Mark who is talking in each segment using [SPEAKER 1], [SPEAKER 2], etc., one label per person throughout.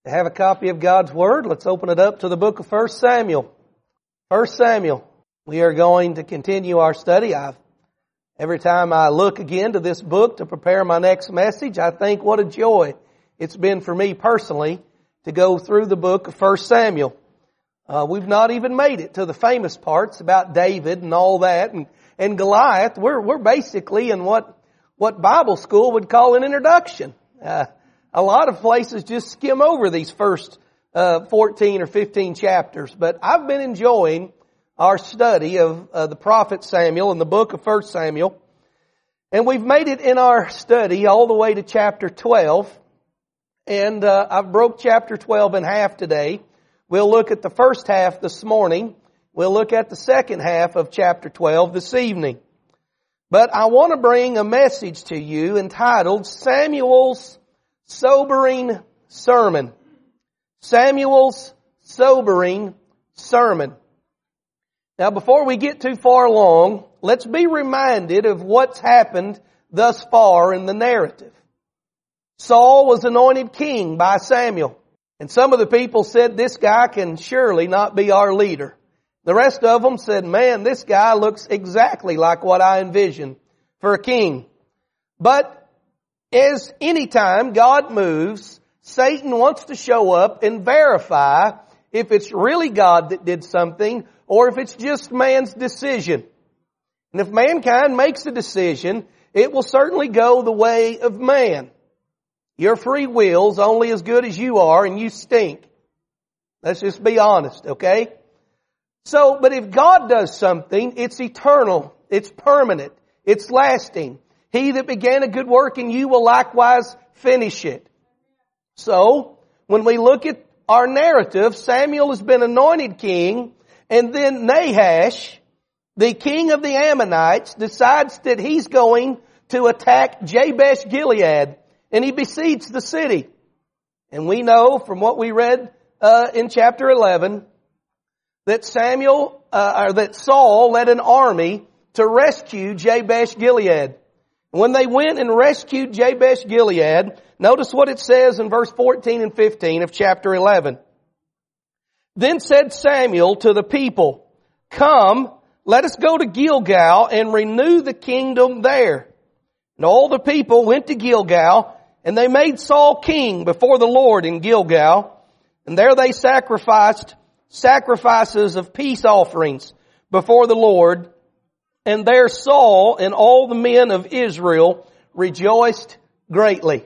[SPEAKER 1] To have a copy of God's Word, let's open it up to the book of 1 Samuel. 1 Samuel. We are going to continue our study. Every time I look again to this book to prepare my next message, I think what a joy it's been for me personally to go through the book of 1 Samuel. We've not even made it to the famous parts about David and all that and Goliath. We're basically in what Bible school would call an introduction. A lot of places just skim over these first 14 or 15 chapters, but I've been enjoying our study of the prophet Samuel and the book of 1 Samuel, and we've made it in our study all the way to chapter 12, and I've broke chapter 12 in half today. We'll look at the first half this morning. We'll look at the second half of chapter 12 this evening. But I want to bring a message to you entitled Samuel's Sobering Sermon. Samuel's Sobering Sermon. Now, before we get too far along, let's be reminded of what's happened thus far in the narrative. Saul was anointed king by Samuel, and some of the people said, this guy can surely not be our leader. The rest of them said, man, this guy looks exactly like what I envisioned for a king. But as any time God moves, Satan wants to show up and verify if it's really God that did something or if it's just man's decision. And if mankind makes a decision, it will certainly go the way of man. Your free will's only as good as you are, and you stink. Let's just be honest, okay? So, but if God does something, it's eternal, it's permanent, it's lasting. He that began a good work in you will likewise finish it. So, when we look at our narrative, Samuel has been anointed king, and then Nahash, the king of the Ammonites, decides that he's going to attack Jabesh Gilead, and he besieges the city. And we know from what we read in chapter 11 that that Saul led an army to rescue Jabesh Gilead. When they went and rescued Jabesh Gilead, notice what it says in verse 14 and 15 of chapter 11. Then said Samuel to the people, come, let us go to Gilgal and renew the kingdom there. And all the people went to Gilgal, and they made Saul king before the Lord in Gilgal. And there they sacrificed sacrifices of peace offerings before the Lord. And there Saul and all the men of Israel rejoiced greatly.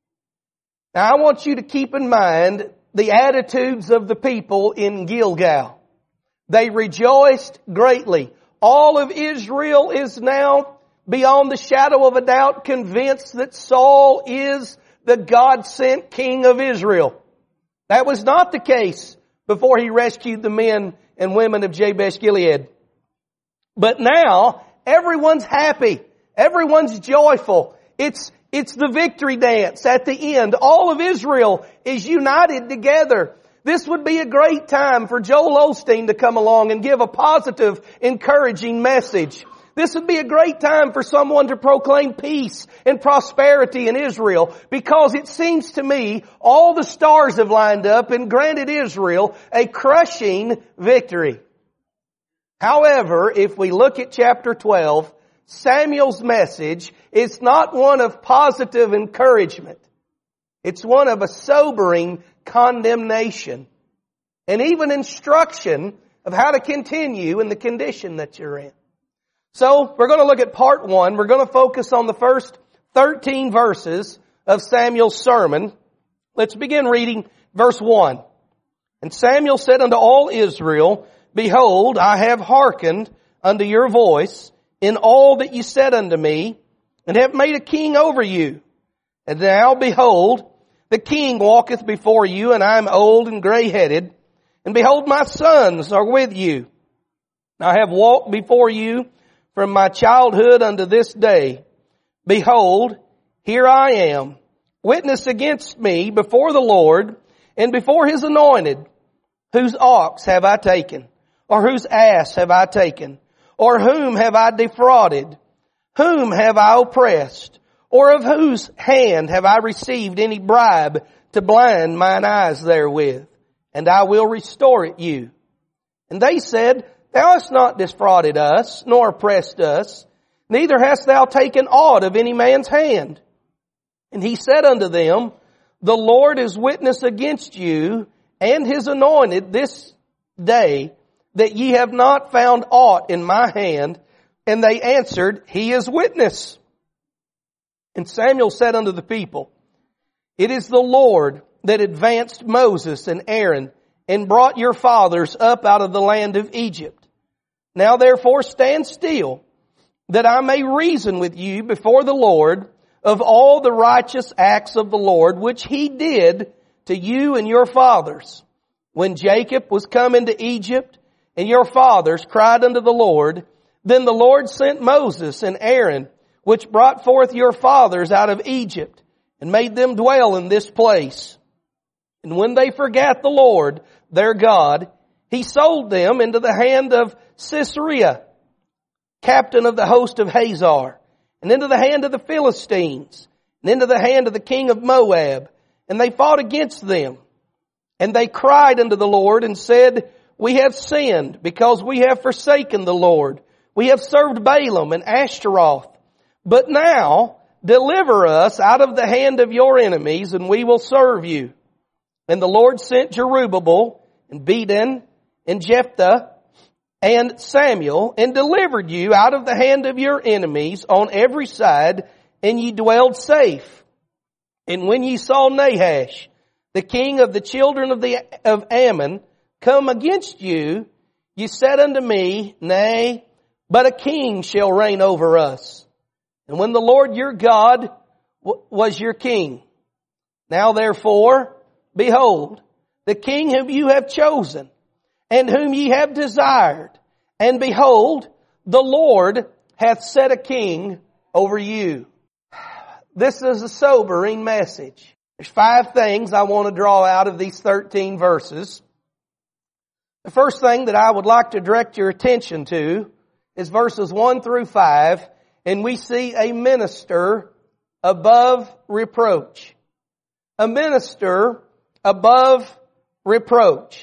[SPEAKER 1] Now I want you to keep in mind the attitudes of the people in Gilgal. They rejoiced greatly. All of Israel is now, beyond the shadow of a doubt, convinced that Saul is the God-sent king of Israel. That was not the case before he rescued the men and women of Jabesh Gilead. But now, everyone's happy. Everyone's joyful. It's the victory dance at the end. All of Israel is united together. This would be a great time for Joel Osteen to come along and give a positive, encouraging message. This would be a great time for someone to proclaim peace and prosperity in Israel, because it seems to me all the stars have lined up and granted Israel a crushing victory. However, if we look at chapter 12, Samuel's message is not one of positive encouragement. It's one of a sobering condemnation and even instruction of how to continue in the condition that you're in. So, we're going to look at part 1. We're going to focus on the first 13 verses of Samuel's sermon. Let's begin reading verse 1. And Samuel said unto all Israel, behold, I have hearkened unto your voice in all that you said unto me, and have made a king over you. And now, behold, the king walketh before you, and I am old and gray-headed, and behold, my sons are with you. I have walked before you from my childhood unto this day. Behold, here I am, witness against me before the Lord, and before His anointed. Whose ox have I taken? Or whose ass have I taken? Or whom have I defrauded? Whom have I oppressed? Or of whose hand have I received any bribe to blind mine eyes therewith, and I will restore it you. And they said, Thou hast not defrauded us, nor oppressed us, neither hast thou taken aught of any man's hand. And he said unto them, The Lord is witness against you and his anointed this day, that ye have not found aught in my hand. And they answered, He is witness. And Samuel said unto the people, It is the Lord that advanced Moses and Aaron and brought your fathers up out of the land of Egypt. Now therefore stand still, that I may reason with you before the Lord of all the righteous acts of the Lord, which he did to you and your fathers, when Jacob was come into Egypt, and your fathers cried unto the Lord. Then the Lord sent Moses and Aaron, which brought forth your fathers out of Egypt, and made them dwell in this place. And when they forgat the Lord, their God, he sold them into the hand of Sisera, captain of the host of Hazar, and into the hand of the Philistines, and into the hand of the king of Moab. And they fought against them. And they cried unto the Lord and said, We have sinned, because we have forsaken the Lord. We have served Balaam and Ashtaroth. But now deliver us out of the hand of your enemies, and we will serve you. And the Lord sent Jerubbaal and Bedan and Jephthah and Samuel, and delivered you out of the hand of your enemies on every side, and ye dwelled safe. And when ye saw Nahash, the king of the children of Ammon, come against you, ye said unto me, Nay, but a king shall reign over us. And when the Lord your God was your king. Now therefore, behold, the king whom you have chosen, and whom ye have desired, and behold, the Lord hath set a king over you. This is a sobering message. There's 5 things I want to draw out of these 13 verses. The first thing that I would like to direct your attention to is verses 1 through 5, and we see a minister above reproach. A minister above reproach.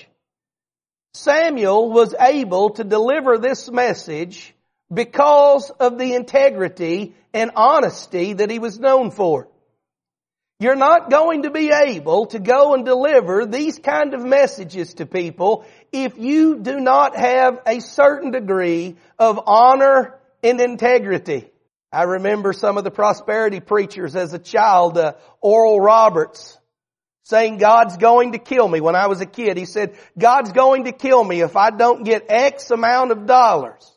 [SPEAKER 1] Samuel was able to deliver this message because of the integrity and honesty that he was known for. You're not going to be able to go and deliver these kind of messages to people if you do not have a certain degree of honor and integrity. I remember some of the prosperity preachers as a child, Oral Roberts, saying, God's going to kill me. When I was a kid, he said, God's going to kill me if I don't get X amount of dollars.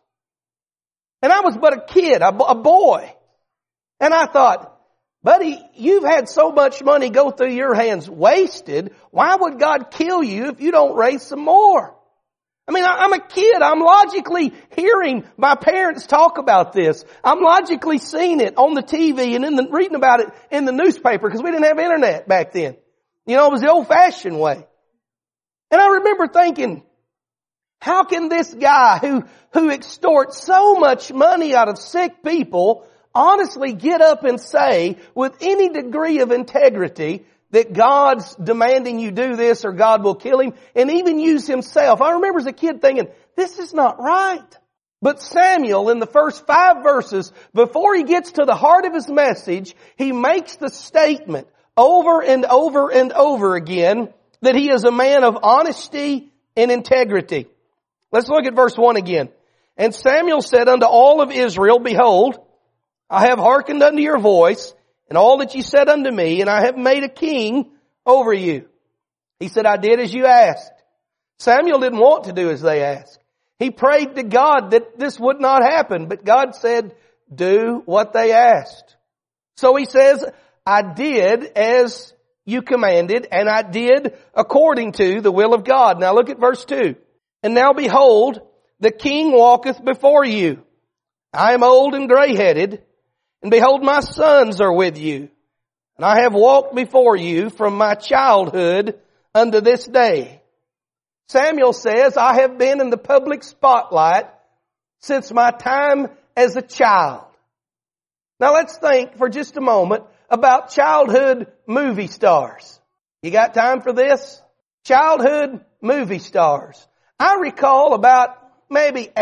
[SPEAKER 1] And I was but a kid, a boy. And I thought, buddy, you've had so much money go through your hands wasted. Why would God kill you if you don't raise some more? I mean, I'm a kid. I'm logically hearing my parents talk about this. I'm logically seeing it on the TV and reading about it in the newspaper because we didn't have internet back then. You know, it was the old-fashioned way. And I remember thinking, how can this guy who extorts so much money out of sick people honestly get up and say with any degree of integrity that God's demanding you do this or God will kill him, and even use himself? I remember as a kid thinking, this is not right. But Samuel, in the first 5 verses, before he gets to the heart of his message, he makes the statement over and over and over again that he is a man of honesty and integrity. Let's look at verse 1 again. And Samuel said unto all of Israel, Behold, I have hearkened unto your voice, and all that ye said unto me, and I have made a king over you. He said, I did as you asked. Samuel didn't want to do as they asked. He prayed to God that this would not happen, but God said, do what they asked. So he says, I did as you commanded, and I did according to the will of God. Now look at verse 2. And now behold, the king walketh before you. I am old and gray-headed, and behold, my sons are with you. And I have walked before you from my childhood unto this day. Samuel says, I have been in the public spotlight since my time as a child. Now let's think for just a moment about childhood movie stars. You got time for this? Childhood movie stars. I recall about maybe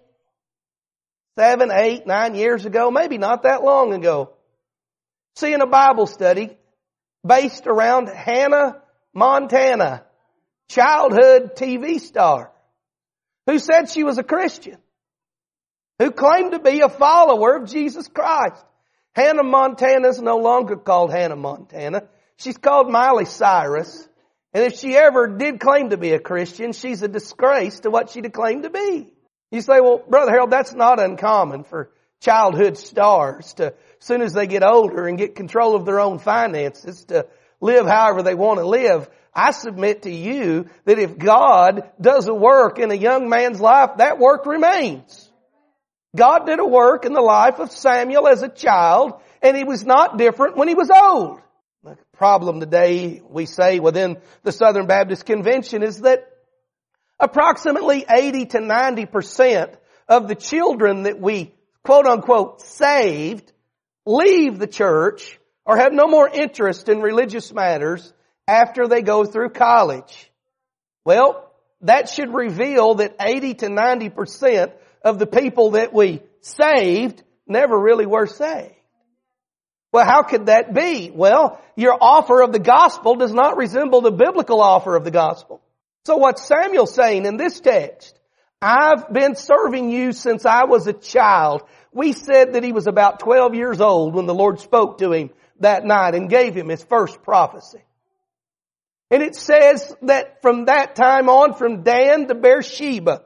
[SPEAKER 1] 7, 8, 9 years ago, maybe not that long ago, seeing a Bible study based around Hannah Montana, childhood TV star, who said she was a Christian, who claimed to be a follower of Jesus Christ. Hannah Montana is no longer called Hannah Montana. She's called Miley Cyrus. And if she ever did claim to be a Christian, she's a disgrace to what she claimed to be. You say, well, Brother Harold, that's not uncommon for childhood stars to, as soon as they get older and get control of their own finances, to live however they want to live. I submit to you that if God does a work in a young man's life, that work remains. God did a work in the life of Samuel as a child, and he was not different when he was old. The problem today, we say within the Southern Baptist Convention, is that approximately 80 to 90% of the children that we quote unquote saved leave the church or have no more interest in religious matters after they go through college. Well, that should reveal that 80 to 90% of the people that we saved never really were saved. Well, how could that be? Well, your offer of the gospel does not resemble the biblical offer of the gospel. So what's Samuel saying in this text? I've been serving you since I was a child. We said that he was about 12 years old when the Lord spoke to him that night and gave him his first prophecy. And it says that from that time on, from Dan to Beersheba,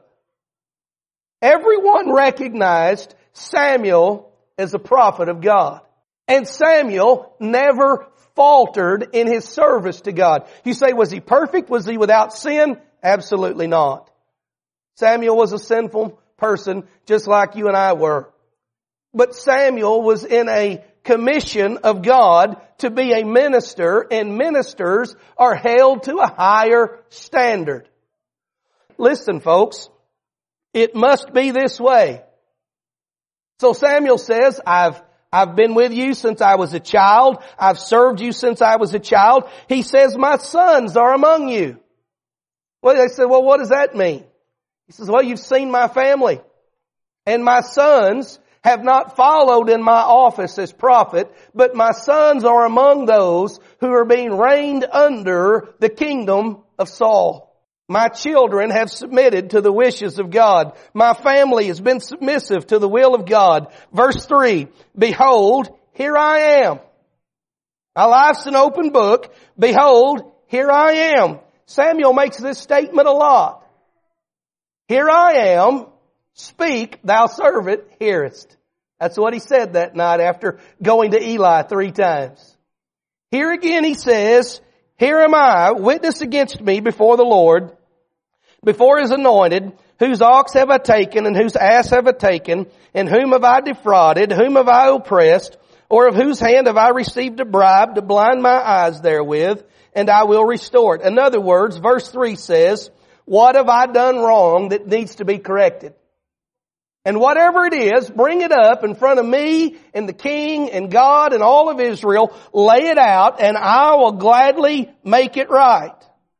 [SPEAKER 1] everyone recognized Samuel as a prophet of God. And Samuel never faltered in his service to God. You say, was he perfect? Was he without sin? Absolutely not. Samuel was a sinful person just like you and I were. But Samuel was in a commission of God to be a minister, and ministers are held to a higher standard. Listen, folks, it must be this way. So Samuel says, I've been with you since I was a child. I've served you since I was a child. He says, my sons are among you. Well, they said, well, what does that mean? He says, well, you've seen my family. And my sons have not followed in my office as prophet, but my sons are among those who are being reigned under the kingdom of Saul. My children have submitted to the wishes of God. My family has been submissive to the will of God. Verse 3, behold, here I am. My life's an open book. Behold, here I am. Samuel makes this statement a lot. Here I am. Speak, thou servant hearest. That's what he said that night after going to Eli 3 times. Here again he says, here am I, witness against me before the Lord, before his anointed, whose ox have I taken, and whose ass have I taken, and whom have I defrauded, whom have I oppressed, or of whose hand have I received a bribe to blind my eyes therewith, and I will restore it. In other words, verse 3 says, what have I done wrong that needs to be corrected? And whatever it is, bring it up in front of me and the king and God and all of Israel. Lay it out and I will gladly make it right.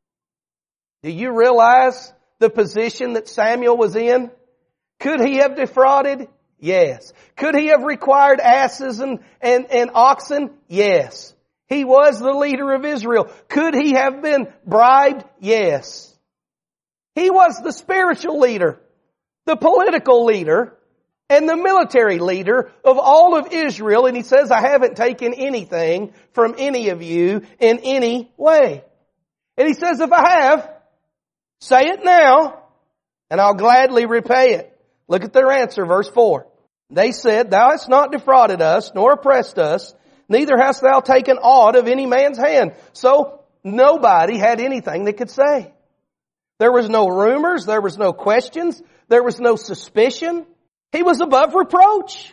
[SPEAKER 1] Do you realize the position that Samuel was in? Could he have defrauded? Yes. Could he have required asses and oxen? Yes. He was the leader of Israel. Could he have been bribed? Yes. He was the spiritual leader, the political leader, and the military leader of all of Israel. And he says, I haven't taken anything from any of you in any way. And he says, if I have, say it now, and I'll gladly repay it. Look at their answer, verse 4. They said, thou hast not defrauded us, nor oppressed us, neither hast thou taken aught of any man's hand. So nobody had anything they could say. There was no rumors, there was no questions, there was no suspicion. He was above reproach.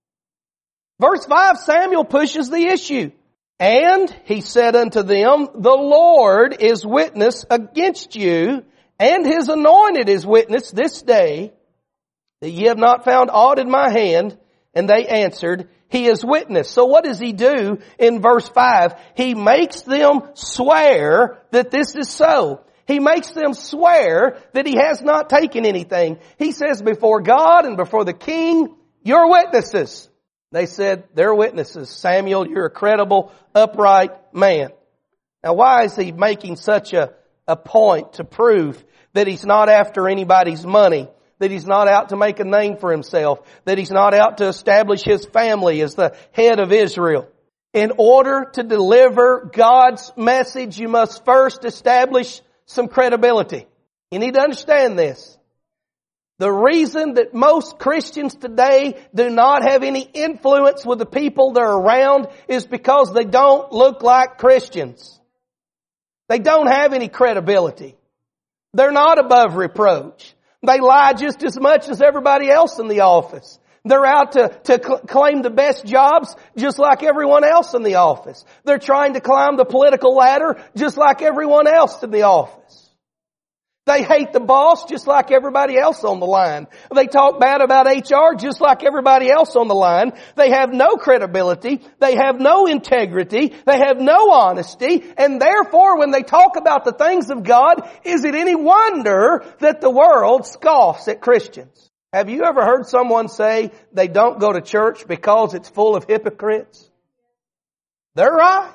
[SPEAKER 1] Verse 5, Samuel pushes the issue. And he said unto them, the Lord is witness against you, and his anointed is witness this day, that ye have not found aught in my hand, And they answered, He is witness. So what does he do in verse 5? He makes them swear that this is so. He makes them swear that he has not taken anything. He says, before God and before the king, you're witnesses. They said, they're witnesses. Samuel, you're a credible, upright man. Now why is he making such a point to prove that he's not after anybody's money? That he's not out to make a name for himself? That he's not out to establish his family as the head of Israel? In order to deliver God's message, you must first establish some credibility. You need to understand this. The reason that most Christians today do not have any influence with the people they're around is because they don't look like Christians. They don't have any credibility. They're not above reproach. They lie just as much as everybody else in the office. They're out to claim the best jobs just like everyone else in the office. They're trying to climb the political ladder just like everyone else in the office. They hate the boss just like everybody else on the line. They talk bad about HR just like everybody else on the line. They have no credibility. They have no integrity. They have no honesty. And therefore, when they talk about the things of God, is it any wonder that the world scoffs at Christians? Have you ever heard someone say they don't go to church because it's full of hypocrites? They're right.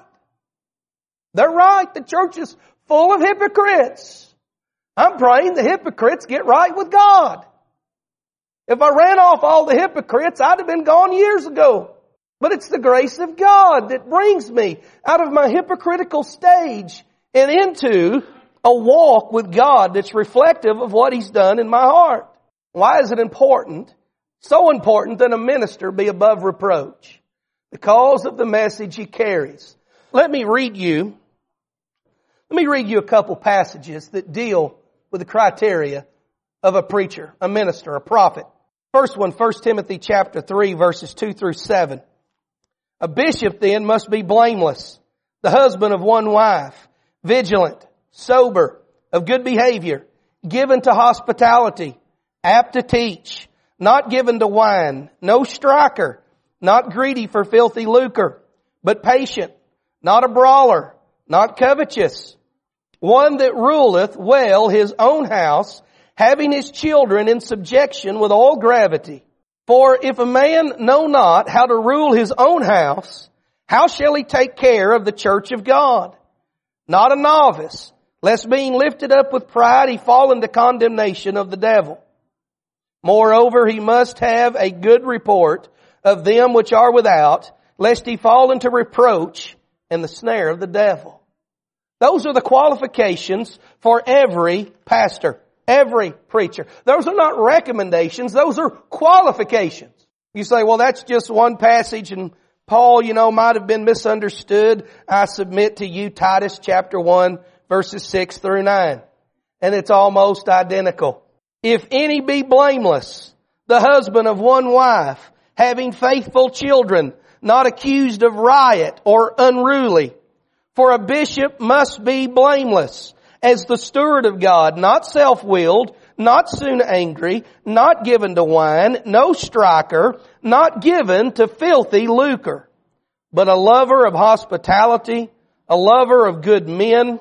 [SPEAKER 1] They're right. The church is full of hypocrites. I'm praying the hypocrites get right with God. If I ran off all the hypocrites, I'd have been gone years ago. But it's the grace of God that brings me out of my hypocritical stage and into a walk with God that's reflective of what He's done in my heart. Why is it important? So important that a minister be above reproach. Because of the message he carries. Let me read you a couple passages that deal with the criteria of a preacher, a minister, a prophet. First one, 1 Timothy chapter 3, verses 2 through 7. A bishop then must be blameless, the husband of one wife, vigilant, sober, of good behavior, given to hospitality, apt to teach, not given to wine, no striker, not greedy for filthy lucre, but patient, not a brawler, not covetous, one that ruleth well his own house, having his children in subjection with all gravity. For if a man know not how to rule his own house, how shall he take care of the church of God? Not a novice, lest being lifted up with pride he fall into condemnation of the devil. Moreover, he must have a good report of them which are without, lest he fall into reproach and the snare of the devil. Those are the qualifications for every pastor, every preacher. Those are not recommendations, those are qualifications. You say, well, that's just one passage and Paul, might have been misunderstood. I submit to you Titus chapter 1, verses 6 through 9. And it's almost identical. If any be blameless, the husband of one wife, having faithful children, not accused of riot or unruly. For a bishop must be blameless, as the steward of God, not self-willed, not soon angry, not given to wine, no striker, not given to filthy lucre, but a lover of hospitality, a lover of good men,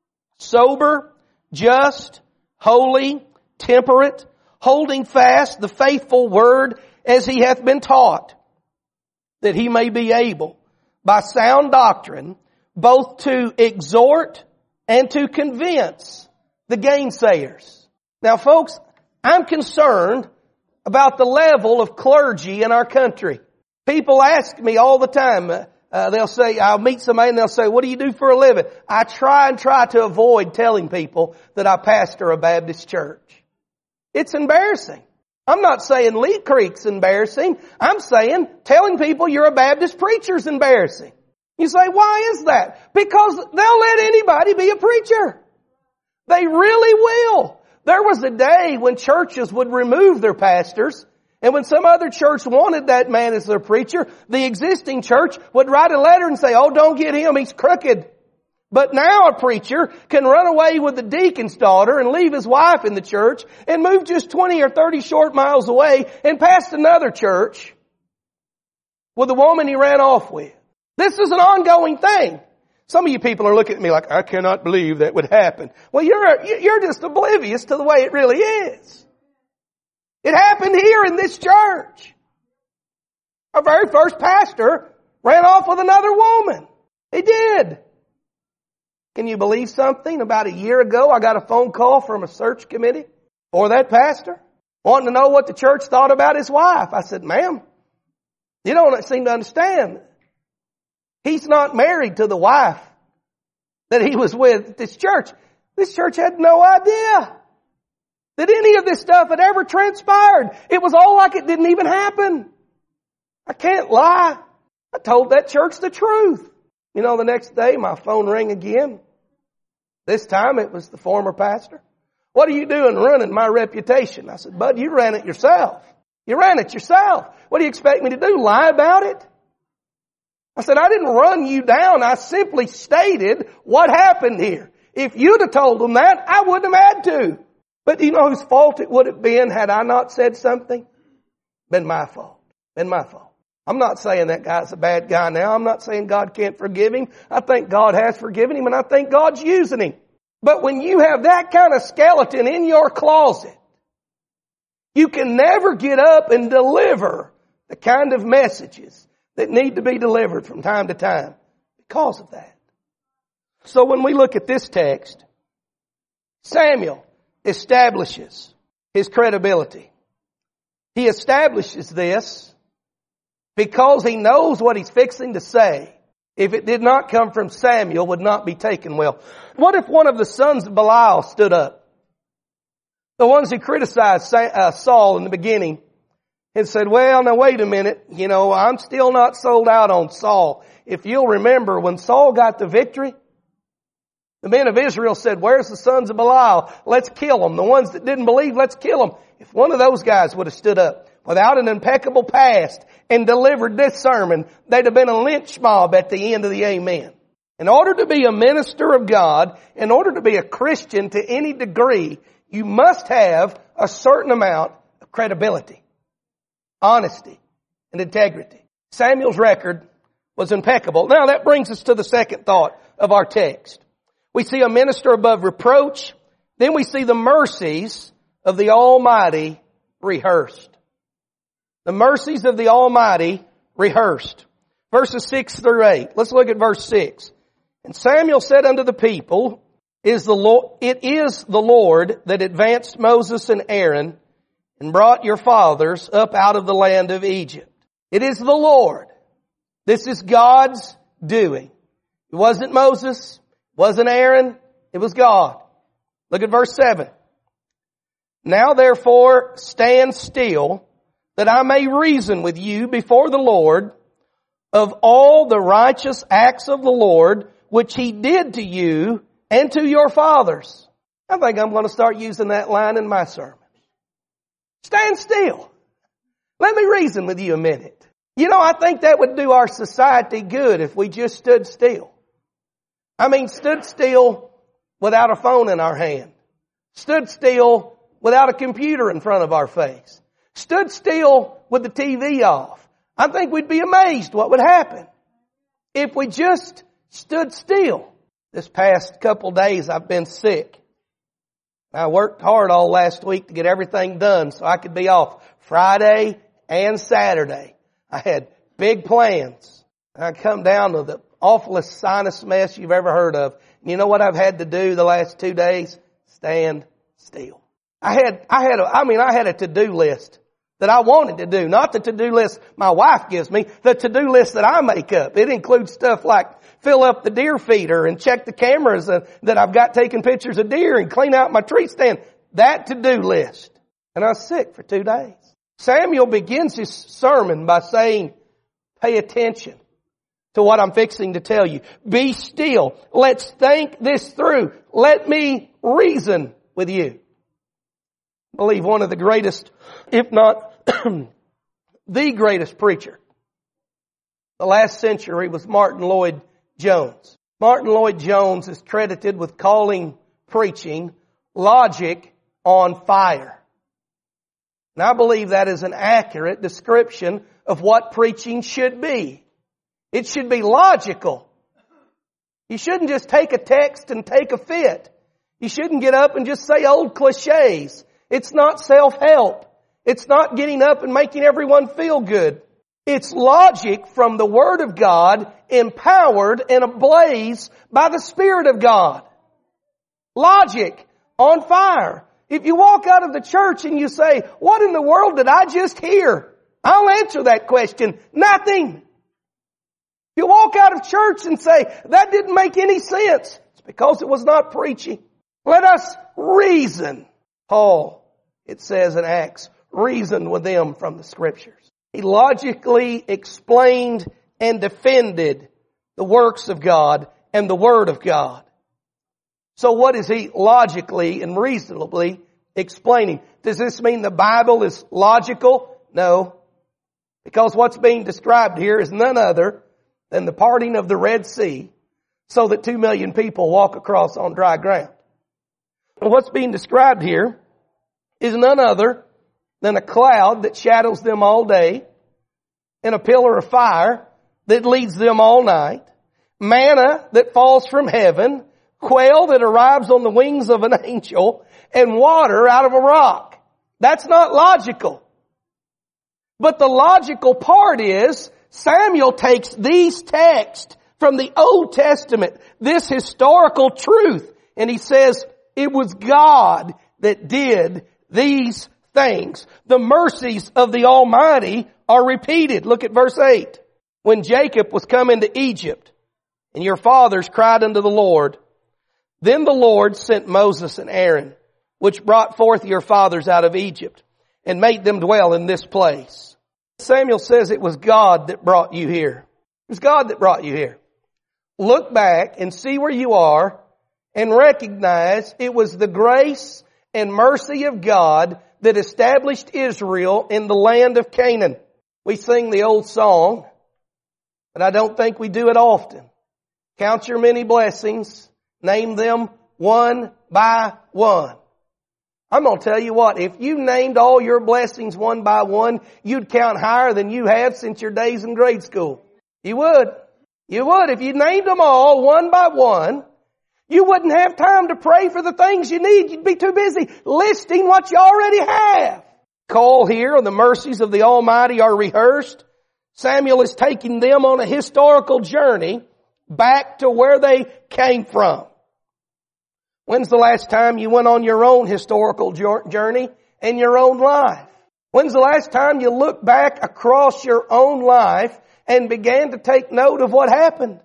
[SPEAKER 1] sober, just, holy, temperate, holding fast the faithful word as he hath been taught, that he may be able, by sound doctrine, both to exhort and to convince the gainsayers. Now folks, I'm concerned about the level of clergy in our country. People ask me all the time, they'll say, I'll meet somebody and they'll say, what do you do for a living? I try to avoid telling people that I pastor a Baptist church. It's embarrassing. I'm not saying Lee Creek's embarrassing. I'm saying telling people you're a Baptist preacher's embarrassing. You say, why is that? Because they'll let anybody be a preacher. They really will. There was a day when churches would remove their pastors, and when some other church wanted that man as their preacher, the existing church would write a letter and say, oh, don't get him, he's crooked. But now a preacher can run away with the deacon's daughter and leave his wife in the church and move just 20 or 30 short miles away and past another church with the woman he ran off with. This is an ongoing thing. Some of you people are looking at me like, I cannot believe that would happen. Well, you're just oblivious to the way it really is. It happened here in this church. Our very first pastor ran off with another woman. He did. Can you believe something? About a year ago, I got a phone call from a search committee for that pastor, wanting to know what the church thought about his wife. I said, ma'am, you don't seem to understand. He's not married to the wife that he was with at this church. This church had no idea that any of this stuff had ever transpired. It was all like it didn't even happen. I can't lie. I told that church the truth. You know, the next day my phone rang again. This time it was the former pastor. What are you doing running my reputation? I said, Bud, you ran it yourself. You ran it yourself. What do you expect me to do? Lie about it? I said, I didn't run you down. I simply stated what happened here. If you'd have told them that, I wouldn't have had to. But do you know whose fault it would have been had I not said something? Been my fault. Been my fault. I'm not saying that guy's a bad guy now. I'm not saying God can't forgive him. I think God has forgiven him, and I think God's using him. But when you have that kind of skeleton in your closet, you can never get up and deliver the kind of messages that need to be delivered from time to time because of that. So when we look at this text, Samuel establishes his credibility. He establishes this because he knows what he's fixing to say, if it did not come from Samuel, would not be taken well. What if one of the sons of Belial stood up? The ones who criticized Saul in the beginning and said, well, now wait a minute, you know, I'm still not sold out on Saul. If you'll remember, when Saul got the victory, the men of Israel said, where's the sons of Belial? Let's kill them. The ones that didn't believe, let's kill them. If one of those guys would have stood up without an impeccable past and delivered this sermon, they'd have been a lynch mob at the end of the amen. In order to be a minister of God, in order to be a Christian to any degree, you must have a certain amount of credibility, honesty, and integrity. Samuel's record was impeccable. Now that brings us to the second thought of our text. We see a minister above reproach. Then we see the mercies of the Almighty rehearsed. The mercies of the Almighty rehearsed. Verses 6 through 8. Let's look at verse 6. And Samuel said unto the people, it is the Lord that advanced Moses and Aaron and brought your fathers up out of the land of Egypt. It is the Lord. This is God's doing. It wasn't Moses. It wasn't Aaron. It was God. Look at verse 7. Now therefore stand still, that I may reason with you before the Lord of all the righteous acts of the Lord, which He did to you and to your fathers. I think I'm going to start using that line in my sermon. Stand still. Let me reason with you a minute. You know, I think that would do our society good if we just stood still. I mean, stood still without a phone in our hand. Stood still without a computer in front of our face. Stood still with the TV off. I think we'd be amazed what would happen if we just stood still. This past couple days I've been sick. I worked hard all last week to get everything done so I could be off Friday and Saturday. I had big plans. I come down to the awfulest sinus mess you've ever heard of. And you know what I've had to do the last 2 days? Stand still. I had a to-do list that I wanted to do, not the to-do list my wife gives me, the to-do list that I make up. It includes stuff like fill up the deer feeder and check the cameras that I've got taking pictures of deer and clean out my tree stand. That to-do list. And I was sick for 2 days. Samuel begins his sermon by saying, pay attention to what I'm fixing to tell you. Be still. Let's think this through. Let me reason with you. I believe one of the greatest, if not the greatest preacher the last century was Martin Lloyd-Jones. Martin Lloyd-Jones is credited with calling preaching logic on fire. And I believe that is an accurate description of what preaching should be. It should be logical. You shouldn't just take a text and take a fit. You shouldn't get up and just say old cliches. It's not self-help. It's not getting up and making everyone feel good. It's logic from the Word of God, empowered and ablaze by the Spirit of God. Logic on fire. If you walk out of the church and you say, what in the world did I just hear? I'll answer that question. Nothing. If you walk out of church and say, that didn't make any sense, it's because it was not preaching. Let us reason. Paul, it says in Acts, reasoned with them from the Scriptures. He logically explained and defended the works of God and the Word of God. So what is he logically and reasonably explaining? Does this mean the Bible is logical? No. Because what's being described here is none other than the parting of the Red Sea so that 2 million people walk across on dry ground. And what's being described here is none other than a cloud that shadows them all day and a pillar of fire that leads them all night, manna that falls from heaven, quail that arrives on the wings of an angel, and water out of a rock. That's not logical. But the logical part is Samuel takes these texts from the Old Testament, this historical truth, and he says, it was God that did these things. The mercies of the Almighty are repeated. Look at verse 8. When Jacob was come into Egypt, and your fathers cried unto the Lord, then the Lord sent Moses and Aaron, which brought forth your fathers out of Egypt, and made them dwell in this place. Samuel says it was God that brought you here. It was God that brought you here. Look back and see where you are and recognize it was the grace and mercy of God that established Israel in the land of Canaan. We sing the old song, but I don't think we do it often. Count your many blessings. Name them one by one. I'm going to tell you what, if you named all your blessings one by one, you'd count higher than you have since your days in grade school. You would. You would. If you named them all one by one, you wouldn't have time to pray for the things you need. You'd be too busy listing what you already have. Call here, the mercies of the Almighty are rehearsed. Samuel is taking them on a historical journey back to where they came from. When's the last time you went on your own historical journey in your own life? When's the last time you looked back across your own life and began to take note of what happened?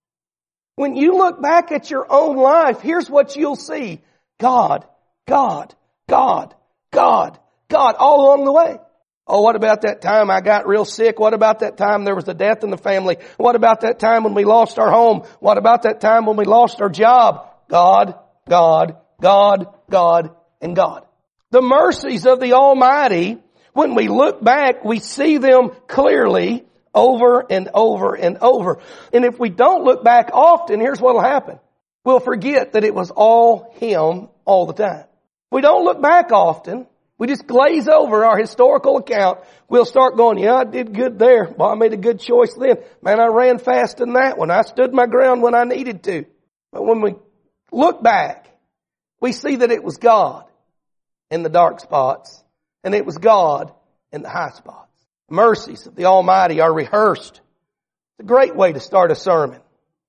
[SPEAKER 1] When you look back at your own life, here's what you'll see. God, God, God, God, God, all along the way. Oh, what about that time I got real sick? What about that time there was a death in the family? What about that time when we lost our home? What about that time when we lost our job? God, God, God, God, and God. The mercies of the Almighty, when we look back, we see them clearly over and over and over. And if we don't look back often, here's what will happen. We'll forget that it was all Him all the time. If we don't look back often, we just glaze over our historical account. We'll start going, yeah, I did good there. Well, I made a good choice then. Man, I ran fast in that one. I stood my ground when I needed to. But when we look back, we see that it was God in the dark spots, and it was God in the high spots. The mercies of the Almighty are rehearsed. It's a great way to start a sermon.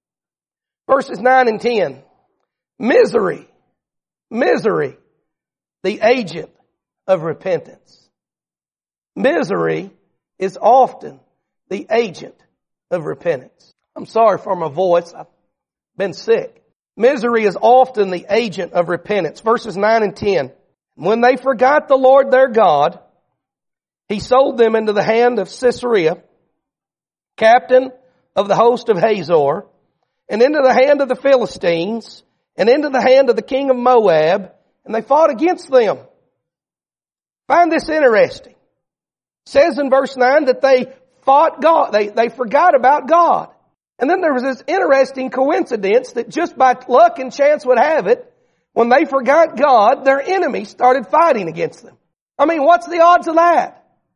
[SPEAKER 1] Verses 9 and 10. Misery, misery, the agent of repentance. Misery is often the agent of repentance. I'm sorry for my voice. I've been sick. Misery is often the agent of repentance. Verses 9 and 10. When they forgot the Lord their God, He sold them into the hand of Sisera, captain of the host of Hazor, and into the hand of the Philistines, and into the hand of the king of Moab, and they fought against them. Find this interesting. It says in verse 9 that they fought God. They forgot about God. And then there was this interesting coincidence that just by luck and chance would have it, when they forgot God, their enemies started fighting against them. I mean, what's the odds of that?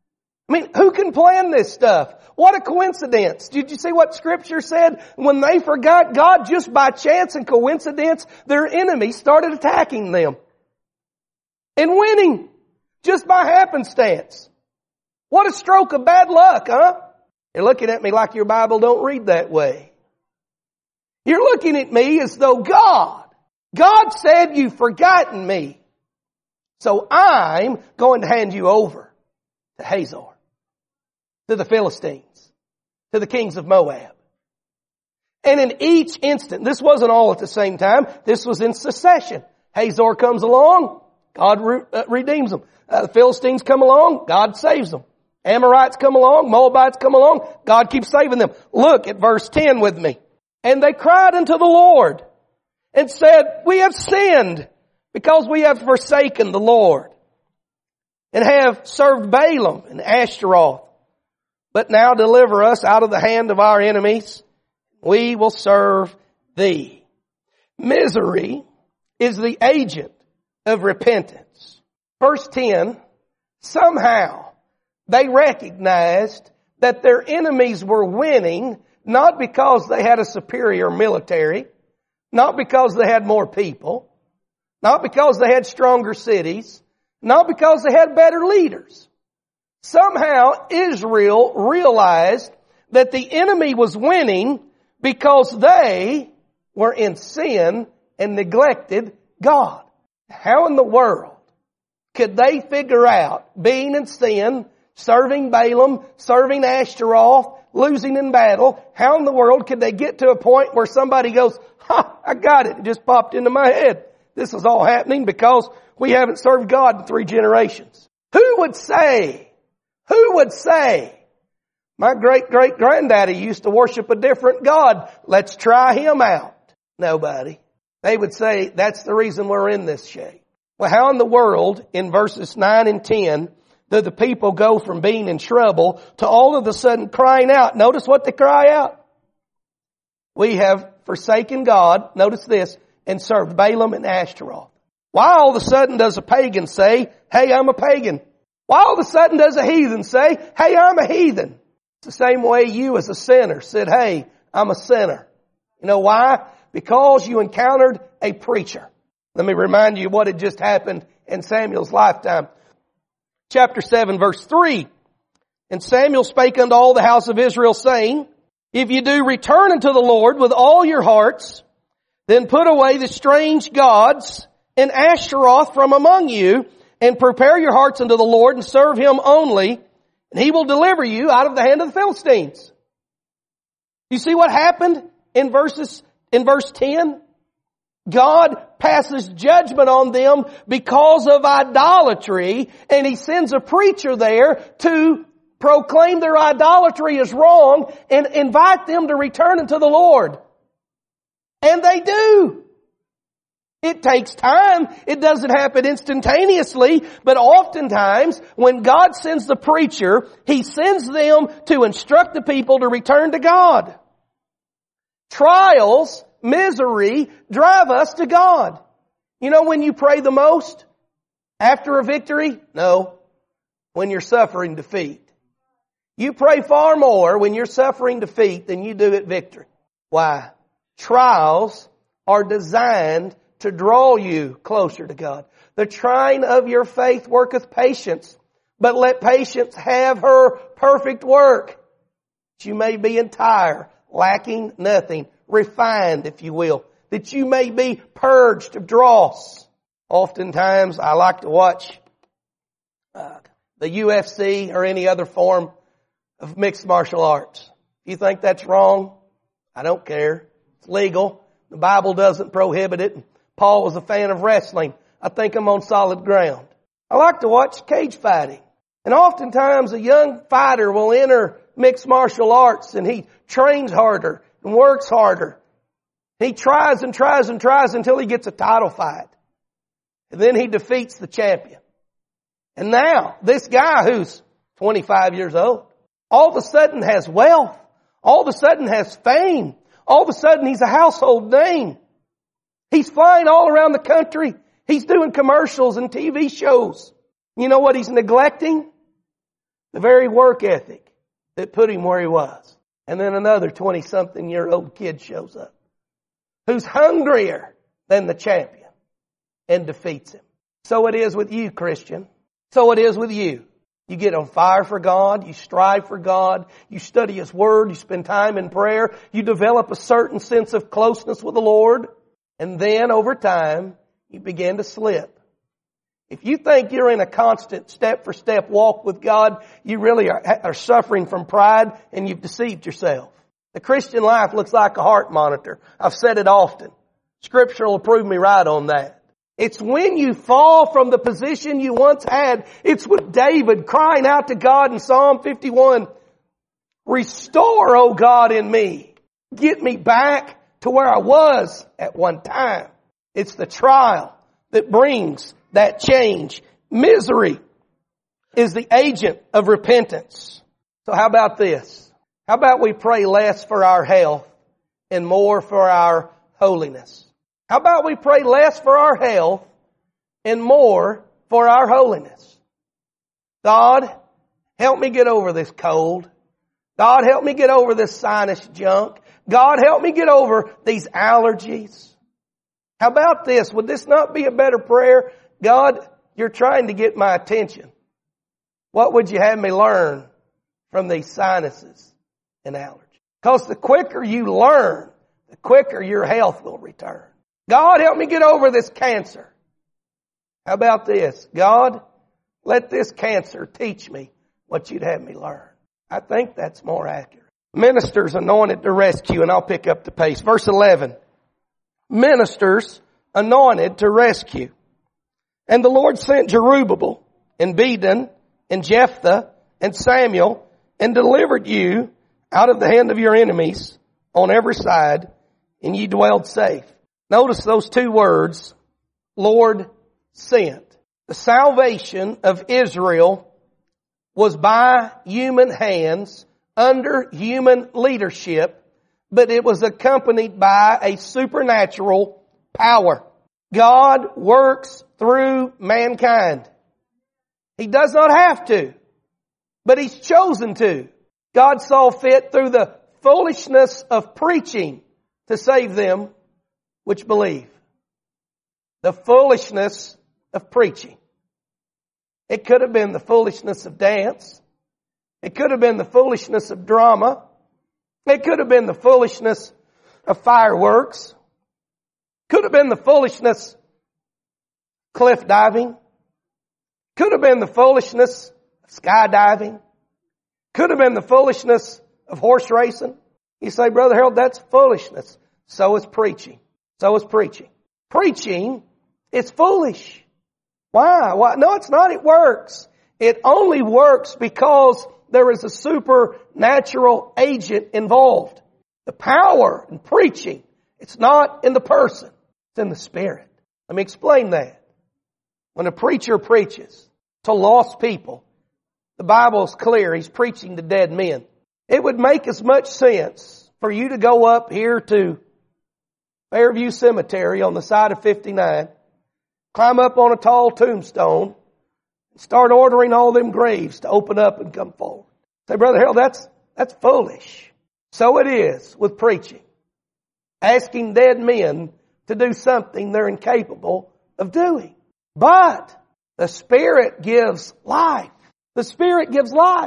[SPEAKER 1] I mean, who can plan this stuff? What a coincidence. Did you see what Scripture said? When they forgot God, just by chance and coincidence, their enemies started attacking them. And winning. Just by happenstance. What a stroke of bad luck, huh? You're looking at me like your Bible don't read that way. You're looking at me as though God said you've forgotten me. So I'm going to hand you over to Hazor, to the Philistines, to the kings of Moab. And in each instant, this wasn't all at the same time, this was in succession. Hazor comes along, God redeems them. The Philistines come along, God saves them. Amorites come along, Moabites come along, God keeps saving them. Look at verse 10 with me. And they cried unto the Lord and said, we have sinned because we have forsaken the Lord and have served Balaam and Ashtaroth. But now deliver us out of the hand of our enemies. We will serve thee. Misery is the agent of repentance. Verse 10, somehow they recognized that their enemies were winning not because they had a superior military, not because they had more people, not because they had stronger cities, not because they had better leaders. Somehow Israel realized that the enemy was winning because they were in sin and neglected God. How in the world could they figure out being in sin, serving Balaam, serving Ashtaroth, losing in battle? How in the world could they get to a point where somebody goes, I got it. It just popped into my head. This is all happening because we haven't served God in 3 generations. Who would say, my great-great-granddaddy used to worship a different God. Let's try him out. Nobody. They would say, that's the reason we're in this shape. Well, how in the world, in verses 9 and 10, did the people go from being in trouble to all of a sudden crying out? Notice what they cry out. We have forsaken God, notice this, and served Balaam and Ashtaroth. Why all of a sudden does a pagan say, hey, I'm a pagan? Why all of a sudden does a heathen say, hey, I'm a heathen? It's the same way you as a sinner said, hey, I'm a sinner. You know why? Because you encountered a preacher. Let me remind you what had just happened in Samuel's lifetime. Chapter 7, verse 3. And Samuel spake unto all the house of Israel, saying, if you do return unto the Lord with all your hearts, then put away the strange gods and Ashtaroth from among you, and prepare your hearts unto the Lord, and serve Him only, and He will deliver you out of the hand of the Philistines. You see what happened in verse 10? God passes judgment on them because of idolatry, and He sends a preacher there to proclaim their idolatry is wrong and invite them to return unto the Lord. And they do. It takes time. It doesn't happen instantaneously, but oftentimes when God sends the preacher, He sends them to instruct the people to return to God. Trials, misery, drive us to God. You know when you pray the most? After a victory? No. When you're suffering defeat. You pray far more when you're suffering defeat than you do at victory. Why? Trials are designed to draw you closer to God. The trying of your faith worketh patience, but let patience have her perfect work, that you may be entire, lacking nothing, refined, if you will, that you may be purged of dross. Oftentimes, I like to watch the UFC or any other form of mixed martial arts. If you think that's wrong, I don't care. It's legal. The Bible doesn't prohibit it. Paul was a fan of wrestling. I think I'm on solid ground. I like to watch cage fighting. And oftentimes a young fighter will enter mixed martial arts and he trains harder and works harder. He tries and tries and tries until he gets a title fight. And then he defeats the champion. And now this guy who's 25 years old, all of a sudden has wealth. All of a sudden has fame. All of a sudden he's a household name. He's flying all around the country. He's doing commercials and TV shows. You know what he's neglecting? The very work ethic that put him where he was. And then another 20-something-year-old kid shows up who's hungrier than the champion and defeats him. So it is with you, Christian. So it is with you. You get on fire for God. You strive for God. You study His Word. You spend time in prayer. You develop a certain sense of closeness with the Lord. And then over time, you begin to slip. If you think you're in a constant step-for-step walk with God, you really are suffering from pride and you've deceived yourself. The Christian life looks like a heart monitor. I've said it often. Scripture will prove me right on that. It's when you fall from the position you once had. It's with David crying out to God in Psalm 51, "Restore, O God, in me. Get me back to where I was at one time." It's the trial that brings that change. Misery is the agent of repentance. So how about this? How about we pray less for our health and more for our holiness? How about we pray less for our health and more for our holiness? God, help me get over this cold. God, help me get over this sinus junk. God, help me get over these allergies. How about this? Would this not be a better prayer? God, you're trying to get my attention. What would you have me learn from these sinuses and allergies? Because the quicker you learn, the quicker your health will return. God, help me get over this cancer. How about this? God, let this cancer teach me what you'd have me learn. I think that's more accurate. Ministers anointed to rescue, and I'll pick up the pace. Verse 11. Ministers anointed to rescue. And the Lord sent Jerubbaal and Bedan and Jephthah and Samuel and delivered you out of the hand of your enemies on every side, and ye dwelled safe. Notice those two words, Lord sent. The salvation of Israel was by human hands under human leadership, but it was accompanied by a supernatural power. God works through mankind. He does not have to, but He's chosen to. God saw fit through the foolishness of preaching to save them which believe. The foolishness of preaching. It could have been the foolishness of dance. It could have been the foolishness of drama. It could have been the foolishness of fireworks. Could have been the foolishness of cliff diving. Could have been the foolishness of skydiving. Could have been the foolishness of horse racing. You say, Brother Harold, that's foolishness. So is preaching. So is preaching. Preaching is foolish. Why? No, it's not. It works. It only works because there is a supernatural agent involved. The power in preaching, it's not in the person. It's in the Spirit. Let me explain that. When a preacher preaches to lost people, the Bible is clear. He's preaching to dead men. It would make as much sense for you to go up here to Fairview Cemetery on the side of 59, climb up on a tall tombstone, and start ordering all them graves to open up and come forward. Say, Brother Harold, that's foolish. So it is with preaching. Asking dead men to do something they're incapable of doing. But the Spirit gives life. The Spirit gives life.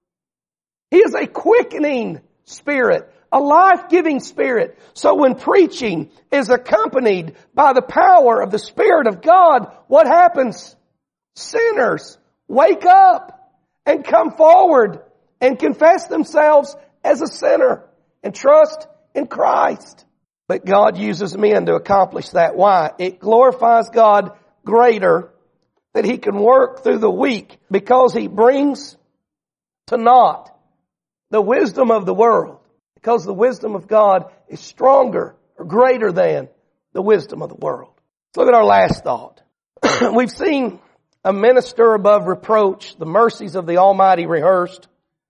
[SPEAKER 1] He is a quickening Spirit. A life-giving Spirit. So when preaching is accompanied by the power of the Spirit of God, what happens? Sinners wake up and come forward and confess themselves as a sinner and trust in Christ. But God uses men to accomplish that. Why? It glorifies God greater that He can work through the weak because He brings to naught the wisdom of the world. Because the wisdom of God is stronger or greater than the wisdom of the world. Let's look at our last thought. We've seen a minister above reproach, the mercies of the Almighty rehearsed.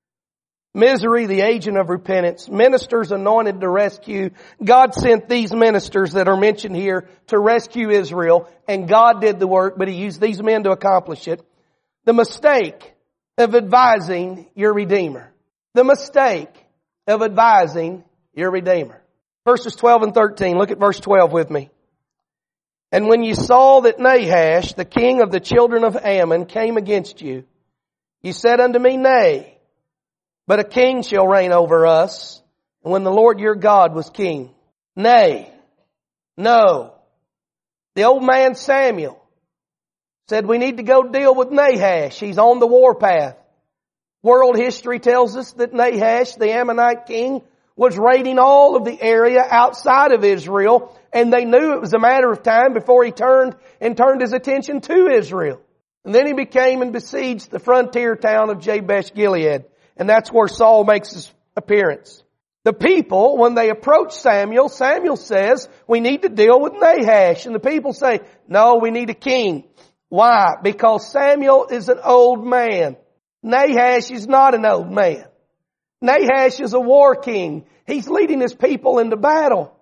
[SPEAKER 1] Misery, the agent of repentance. Ministers anointed to rescue. God sent these ministers that are mentioned here to rescue Israel. And God did the work, but He used these men to accomplish it. The mistake of advising your Redeemer. The mistake of advising your Redeemer. Verses 12 and 13. Look at verse 12 with me. And when you saw that Nahash, the king of the children of Ammon, came against you, you said unto me, Nay, but a king shall reign over us. And when the Lord your God was king. Nay, no. The old man Samuel said we need to go deal with Nahash. He's on the warpath. World history tells us that Nahash, the Ammonite king, was raiding all of the area outside of Israel, and they knew it was a matter of time before he turned his attention to Israel. And then he became and besieged the frontier town of Jabesh Gilead, and that's where Saul makes his appearance. The people, when they approach Samuel, Samuel says, we need to deal with Nahash. And the people say, no, we need a king. Why? Because Samuel is an old man. Nahash is not an old man. Nahash is a war king. He's leading his people into battle.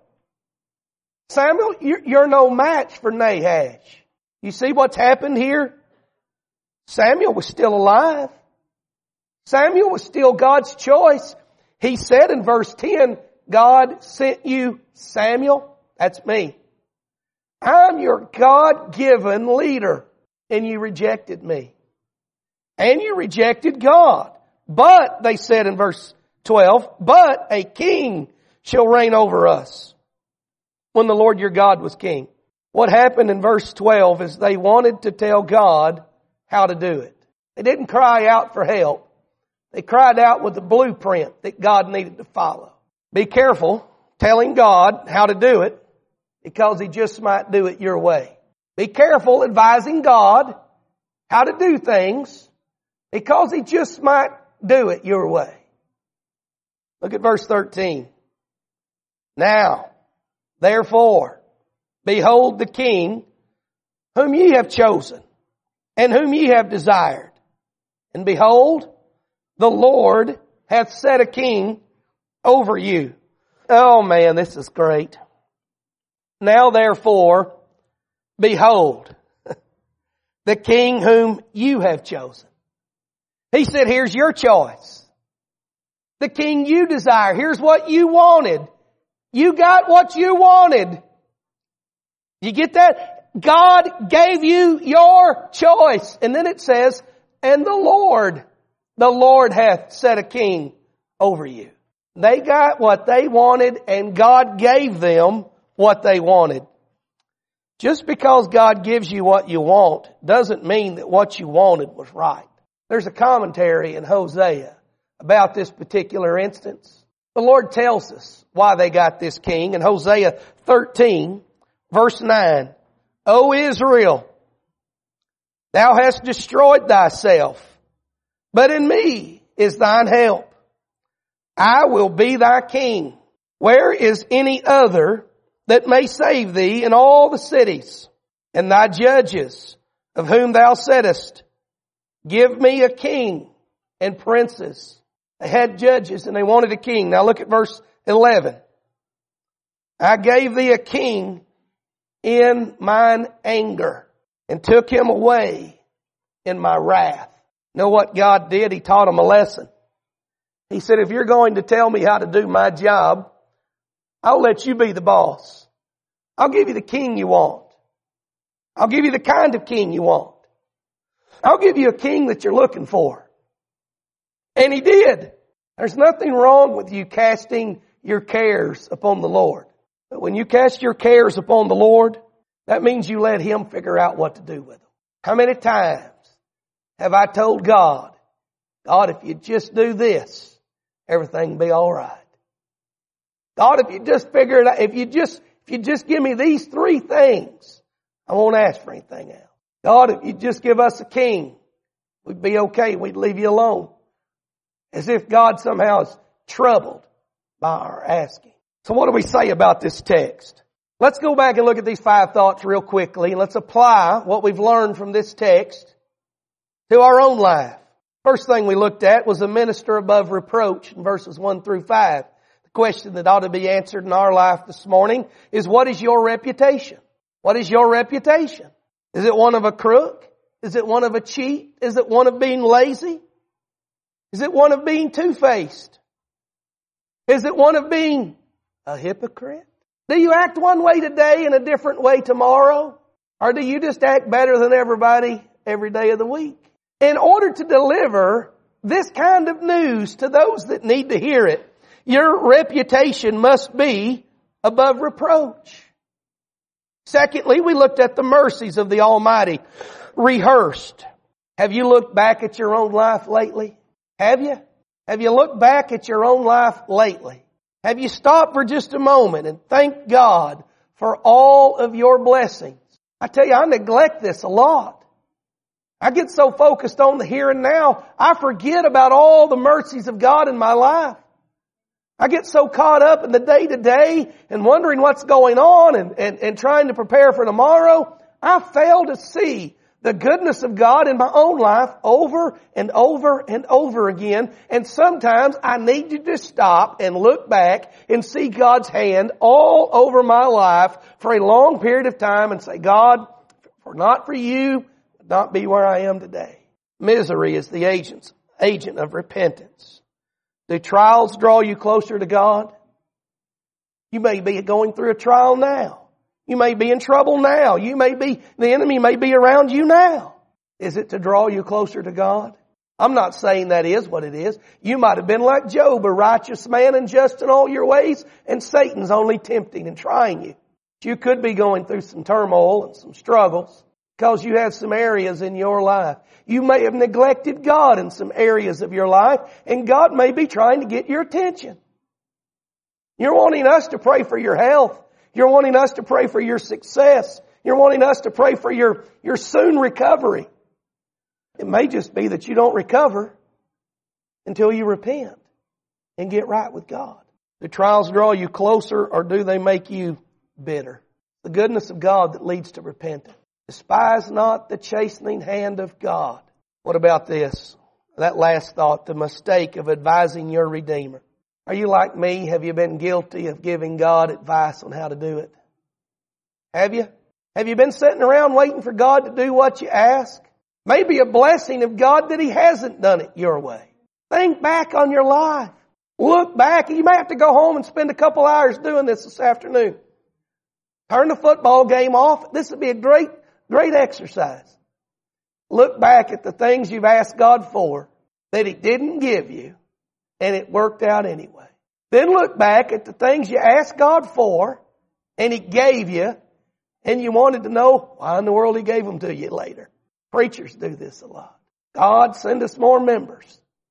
[SPEAKER 1] Samuel, you're no match for Nahash. You see what's happened here? Samuel was still alive. Samuel was still God's choice. He said in verse 10, God sent you Samuel. That's me. I'm your God-given leader. And you rejected me. And you rejected God. But, they said in verse 12, but a king shall reign over us when the Lord your God was king. What happened in verse 12 is they wanted to tell God how to do it. They didn't cry out for help. They cried out with the blueprint that God needed to follow. Be careful telling God how to do it because He just might do it your way. Be careful advising God how to do things because He just might do it your way. Look at verse 13. Now, therefore, behold the king whom ye have chosen and whom ye have desired. And behold, the Lord hath set a king over you. Oh man, this is great. Now therefore, behold, the king whom you have chosen. He said, here's your choice. The king you desire. Here's what you wanted. You got what you wanted. You get that? God gave you your choice. And then it says, and the Lord hath set a king over you. They got what they wanted and God gave them what they wanted. Just because God gives you what you want doesn't mean that what you wanted was right. There's a commentary in Hosea about this particular instance. The Lord tells us why they got this king in Hosea 13 verse 9. O Israel, thou hast destroyed thyself, but in me is thine help. I will be thy king. Where is any other that may save thee in all the cities? And thy judges, of whom thou saidest, give me a king and princes. They had judges and they wanted a king. Now look at verse 11. I gave thee a king in mine anger and took him away in my wrath. You know what God did? He taught him a lesson. He said, if you're going to tell me how to do my job, I'll let you be the boss. I'll give you the king you want. I'll give you the kind of king you want. I'll give you a king that you're looking for. And He did. There's nothing wrong with you casting your cares upon the Lord. But when you cast your cares upon the Lord, that means you let Him figure out what to do with them. How many times have I told God, God, if you just do this, everything will be all right. God, if you just figure it out, if you just give me these three things, I won't ask for anything else. God, if you just give us a king, we'd be okay. We'd leave you alone. As if God somehow is troubled by our asking. So what do we say about this text? Let's go back and look at these 5 thoughts real quickly and let's apply what we've learned from this text to our own life. First thing we looked at was a minister above reproach in verses 1 through 5. The question that ought to be answered in our life this morning is, what is your reputation? What is your reputation? Is it one of a crook? Is it one of a cheat? Is it one of being lazy? Is it one of being two-faced? Is it one of being a hypocrite? Do you act one way today and a different way tomorrow? Or do you just act better than everybody every day of the week? In order to deliver this kind of news to those that need to hear it, your reputation must be above reproach. Secondly, we looked at the mercies of the Almighty rehearsed. Have you looked back at your own life lately? Have you? Have you looked back at your own life lately? Have you stopped for just a moment and thanked God for all of your blessings? I tell you, I neglect this a lot. I get so focused on the here and now, I forget about all the mercies of God in my life. I get so caught up in the day-to-day and wondering what's going on and trying to prepare for tomorrow. I fail to see the goodness of God in my own life over and over and over again. And sometimes I need to just stop and look back and see God's hand all over my life for a long period of time and say, God, if not for you, I'd not be where I am today. Misery is the agent of repentance. Do trials draw you closer to God? You may be going through a trial now. You may be in trouble now. The enemy may be around you now. Is it to draw you closer to God? I'm not saying that is what it is. You might have been like Job, a righteous man and just in all your ways, and Satan's only tempting and trying you. You could be going through some turmoil and some struggles because you have some areas in your life. You may have neglected God in some areas of your life, and God may be trying to get your attention. You're wanting us to pray for your health. You're wanting us to pray for your success. You're wanting us to pray for your soon recovery. It may just be that you don't recover until you repent and get right with God. Do trials draw you closer or do they make you bitter? The goodness of God that leads to repentance. Despise not the chastening hand of God. What about this? That last thought, the mistake of advising your Redeemer. Are you like me? Have you been guilty of giving God advice on how to do it? Have you? Have you been sitting around waiting for God to do what you ask? Maybe a blessing of God that He hasn't done it your way. Think back on your life. Look back. You may have to go home and spend a couple hours doing this afternoon. Turn the football game off. This would be a great exercise. Look back at the things you've asked God for that He didn't give you, and it worked out anyway. Then look back at the things you asked God for, and He gave you, and you wanted to know why in the world He gave them to you later. Preachers do this a lot. God, send us more members.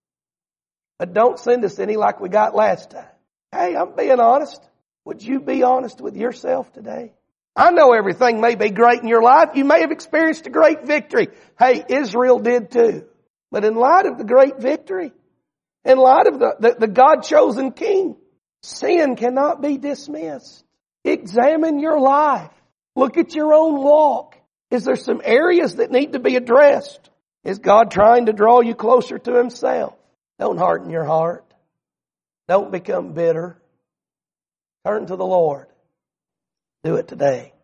[SPEAKER 1] But don't send us any like we got last time. Hey, I'm being honest. Would you be honest with yourself today? I know everything may be great in your life. You may have experienced a great victory. Hey, Israel did too. But in light of the great victory, in light of the God-chosen king, sin cannot be dismissed. Examine your life. Look at your own walk. Is there some areas that need to be addressed? Is God trying to draw you closer to Himself? Don't harden your heart. Don't become bitter. Turn to the Lord. Do it today.